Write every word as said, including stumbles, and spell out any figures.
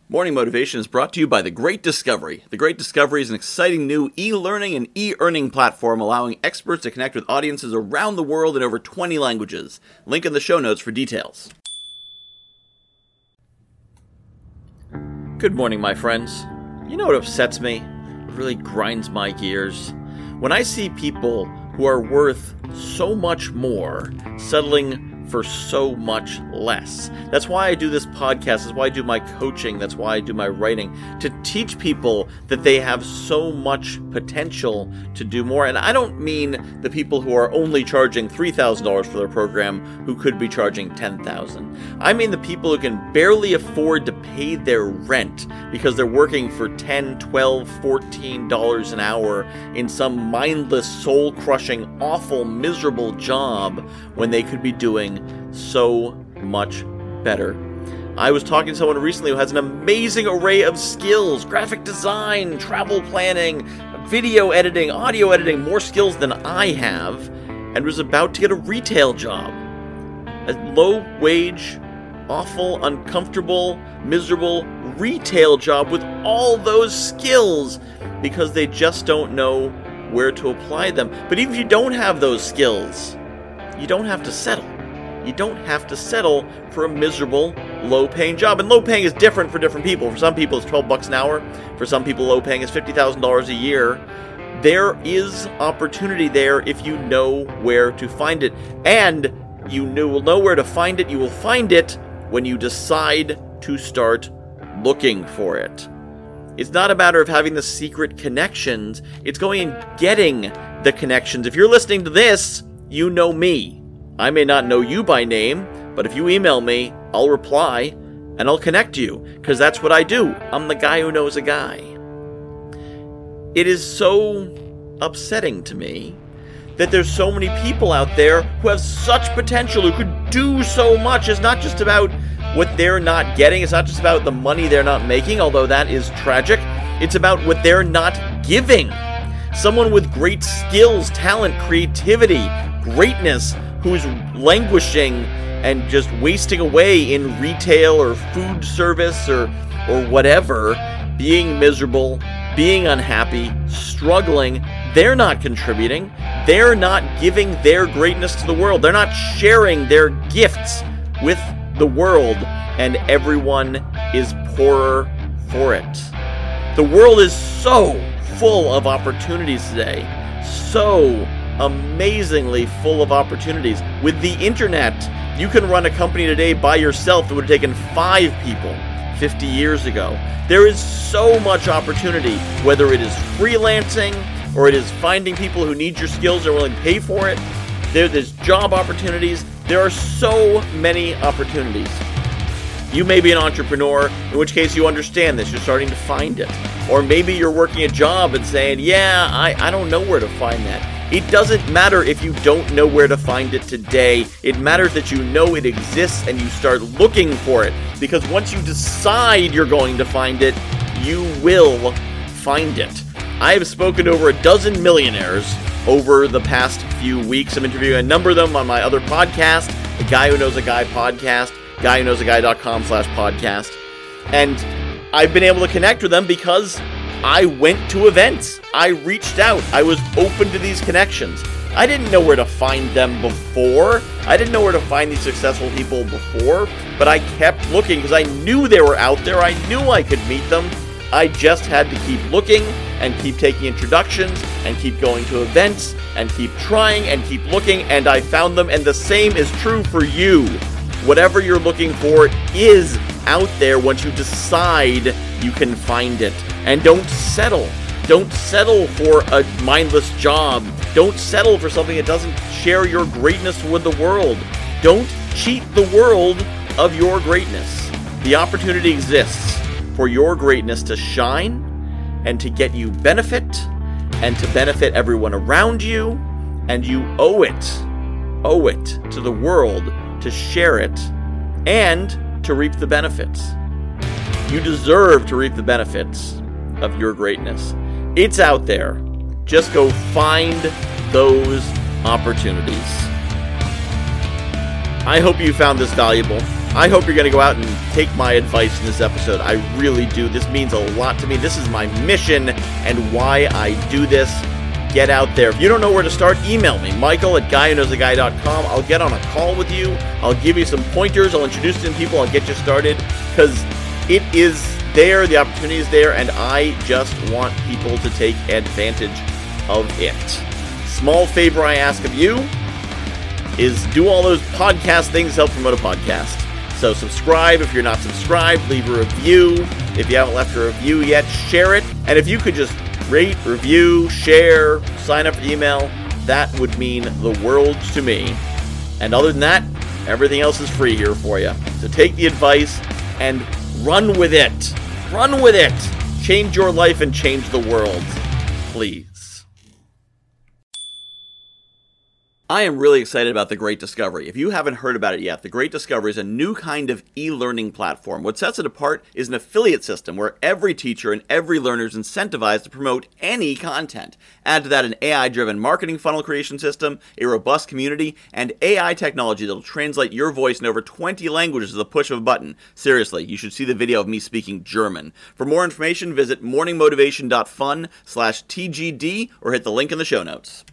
Morning Motivation is brought to you by The Great Discovery. The Great Discovery is an exciting new e-learning and e-earning platform allowing experts to connect with audiences around the world in over twenty languages. Link in the show notes for details. Good morning, my friends. You know what upsets me? It really grinds my gears. When I see people who are worth so much more settling for so much less. That's why I do this podcast. That's why I do my coaching. That's why I do my writing, to teach people that they have so much potential to do more. And I don't mean the people who are only charging three thousand dollars for their program who could be charging ten thousand dollars. I mean the people who can barely afford to pay their rent because they're working for ten, twelve, fourteen dollars an hour in some mindless, soul-crushing, awful, miserable job when they could be doing so much better. I was talking to someone recently who has an amazing array of skills: graphic design, travel planning, video editing, audio editing, more skills than I have, and was about to get a retail job. A low-wage, awful, uncomfortable, miserable retail job with all those skills because they just don't know where to apply them. But even if you don't have those skills, you don't have to settle. You don't have to settle for a miserable, low-paying job. And low-paying is different for different people. For some people, it's twelve bucks an hour. For some people, low-paying is fifty thousand dollars a year. There is opportunity there if you know where to find it. And you will know where to find it. You will find it when you decide to start looking for it. It's not a matter of having the secret connections. It's going and getting the connections. If you're listening to this, you know me. I may not know you by name, but if you email me, I'll reply and I'll connect you, because that's what I do. I'm the guy who knows a guy. It is so upsetting to me that there's so many people out there who have such potential, who could do so much. It's not just about what they're not getting. It's not just about the money they're not making, although that is tragic. It's about what they're not giving. Someone with great skills, talent, creativity, greatness, who's languishing and just wasting away in retail or food service or or whatever, being miserable, being unhappy, struggling. They're not contributing. They're not giving their greatness to the world. They're not sharing their gifts with the world, and everyone is poorer for it. The world is so full of opportunities today. So amazingly full of opportunities. With the internet, you can run a company today by yourself that would have taken five people fifty years ago. There is so much opportunity, whether it is freelancing or it is finding people who need your skills and are willing to pay for it. There, there's job opportunities. There are so many opportunities. You may be an entrepreneur, in which case you understand this. You're starting to find it. Or maybe you're working a job and saying, yeah, I, I don't know where to find that. It doesn't matter if you don't know where to find it today. It matters that you know it exists and you start looking for it. Because once you decide you're going to find it, you will find it. I have spoken to over a dozen millionaires over the past few weeks. I'm interviewing a number of them on my other podcast, the Guy Who Knows a Guy podcast, guy who knows a guy dot com slash podcast. And I've been able to connect with them because I went to events. I reached out. I was open to these connections. I didn't know where to find them before. I didn't know where to find these successful people before, but I kept looking because I knew they were out there. I knew I could meet them. I just had to keep looking and keep taking introductions and keep going to events and keep trying and keep looking, and I found them, and the same is true for you. Whatever you're looking for is out there once you decide you can find it. And don't settle. Don't settle for a mindless job. Don't settle for something that doesn't share your greatness with the world. Don't cheat the world of your greatness. The opportunity exists for your greatness to shine and to get you benefit and to benefit everyone around you, and you owe it, owe it to the world to share it and to reap the benefits. You deserve to reap the benefits of your greatness. It's out there. Just go find those opportunities. I hope you found this valuable. I hope you're going to go out and take my advice in this episode. I really do. This means a lot to me. This is my mission and why I do this. Get out there. If you don't know where to start, email me, Michael at guy who knows a guy dot com. I'll get on a call with you. I'll give you some pointers. I'll introduce you to people. I'll get you started because it is there. The opportunity is there, and I just want people to take advantage of it. Small favor I ask of you is do all those podcast things to help promote a podcast. So subscribe if you're not subscribed, leave a review. If you haven't left a review yet, share it. And if you could just rate, review, share, sign up for the email, that would mean the world to me. And other than that, everything else is free here for you. So take the advice and run with it. Run with it. Change your life and change the world. Please. I am really excited about The Great Discovery. If you haven't heard about it yet, The Great Discovery is a new kind of e-learning platform. What sets it apart is an affiliate system where every teacher and every learner is incentivized to promote any content. Add to that an A I-driven marketing funnel creation system, a robust community, and A I technology that will translate your voice in over twenty languages with the push of a button. Seriously, you should see the video of me speaking German. For more information, visit morningmotivation dot fun slash T G D or hit the link in the show notes.